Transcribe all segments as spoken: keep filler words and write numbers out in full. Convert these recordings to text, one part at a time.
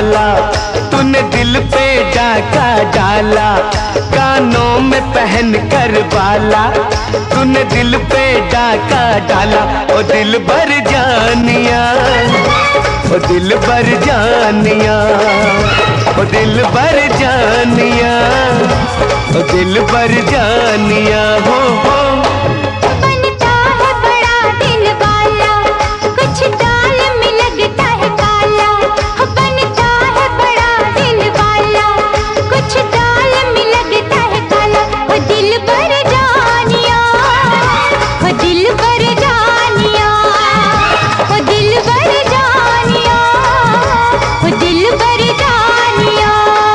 बाला, तूने दिल पे डाका डाला। कानों में पहन कर बाला, तूने दिल पे डाका डाला। ओ दिल भर जानिया, ओ दिल भर जानिया, ओ दिल भर जानिया, ओ दिल भर जानिया। हो हो बनता है बड़ा दिल वाला, कुछ डाल में लगता है काला। बनता है बड़ा दिल वाला, कुछ डाल में लगता है काला। ओ दिल भर जानिया, ओ दिल भर जानिया, ओ दिल भर जानिया, ओ दिल भर जानिया।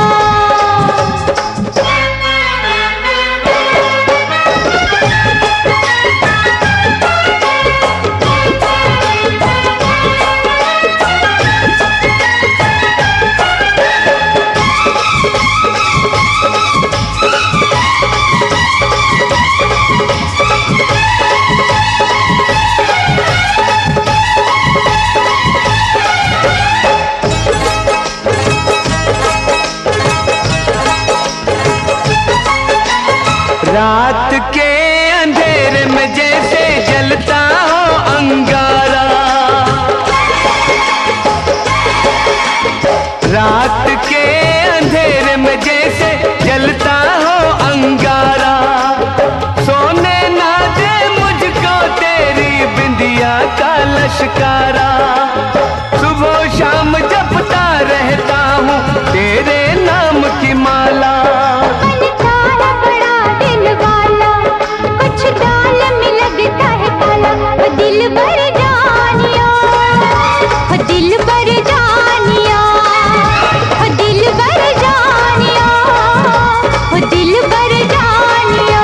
रात के अंधेरे में जैसे जलता हो अंगारा, रात के अंधेरे में जैसे जलता हो अंगारा। सोने ना दे मुझको तेरी बिंदिया का लश्कारा, सुबह शाम जपता रहता हूँ तेरे नाम की माला। दिल भर जानिया, दिल भर जानिया, दिल भर जानिया, दिल भर जानिया।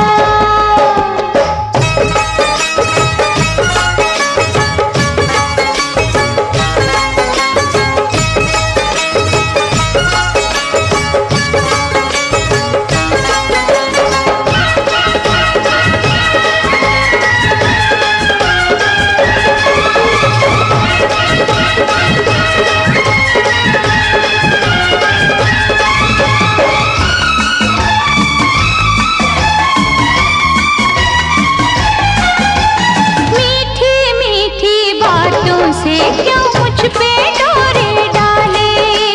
से क्यों मुझ पे डोरे डाले,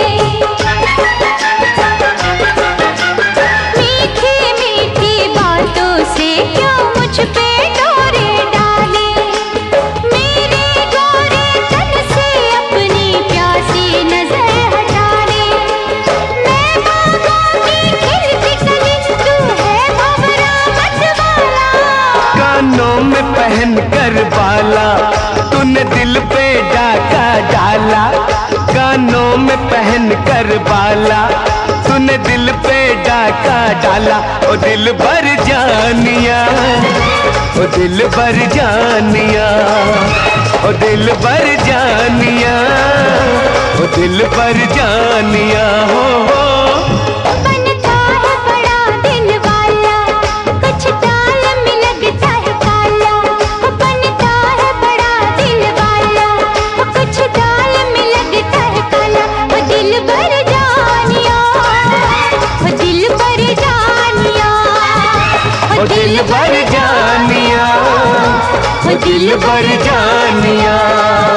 मीठी मीठी बातों से क्यों मुझ पे डोरे डाले। मेरे गोरे तन से अपनी प्यासी नजर हटा ले। मैं बागों की खिलती कली, तू है भंवरा मतवाला। कानों में पहन कर बाला, तूने दिल पे डाका डाला। कानों में पहन कर बाला, तूने दिल पे डाका डाला। ओ दिल भर जानिया, ओ दिल भर जानिया, ओ दिल भर जानिया, ओ दिल भर जानिया। हो हो बनता है बड़ा दिल वाला, कुछ डाल में लगता है काला। बनता है बड़ा दिल वाला, कुछ डाल में लगता है काला। वो दिल भर जानिया, वो दिल भर जानिया, ओ दिल भर जानिया, ओ दिल भर जानिया।